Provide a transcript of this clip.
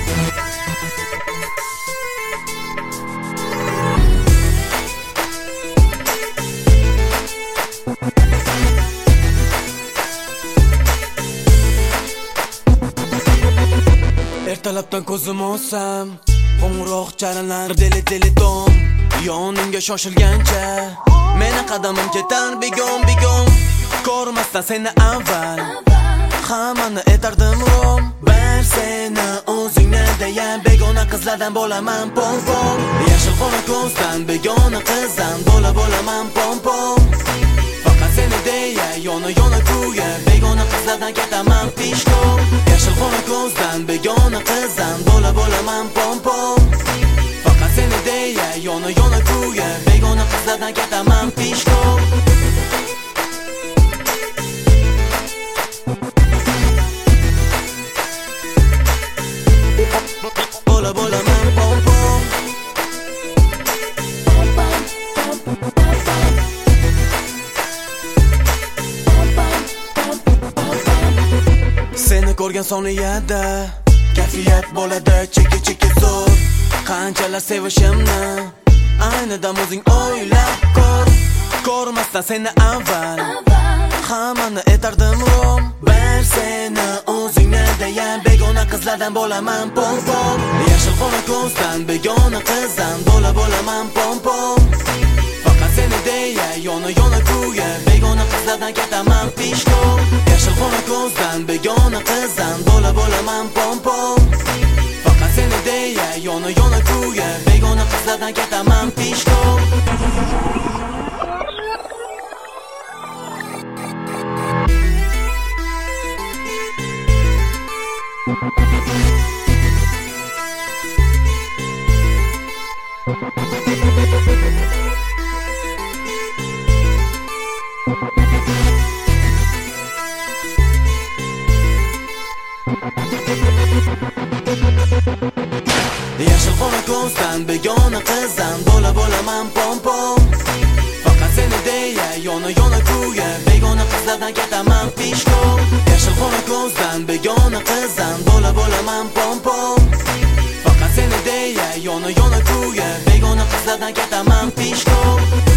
Ertalabdan ko'zim olsam, qo'ng'iroq chalanar deli tom. Yoningga shoshilgancha meni qadamim ketar begon. Ko'rmasdan seni avval hammani etardim rom. Bir seni o'zingni deya begona qizlardan bo'laman pom. Yashil qora ko'zdan begona qizdan bo'laman pom. Faqat seni deya yona kuya begona qizlardan ketaman pishkom. Yashil qora ko'zdan begona qizdan bo'laman pom. Faqat seni deya yona kuya begona qizlardan ketaman pishkom. Bo'laman pom. Seni ko'rgan soniyada kayfiyat bo'ladi cheki zo'r. Qanchalar sevishimni aynidan o'zing o'ylab ko'r. Ko'rmasdan seni avval hammani etardim rom. Bir seni o'zingni deya begona qizlardan bo'laman pom. Yashil qora ko'zdan begona qizdan bo'laman pom. Faqat seni deya yona kuya begona qizlardan ketaman pishkom. Yashil qora ko'zdan begona qizdan bo'laman pom. Faqat seni deya yona kuya begona qizlardan ketaman pishkom. Yashil qora ko'zdan begona qizdan bo'laman pom. Faqat seni deya yona kuya begona qizlardan ketaman pishkom. Yashil qora ko'zdan begona qizdan bo'laman pom. Faqat seni deya yona kuya begona qizlardan ketaman pishkom.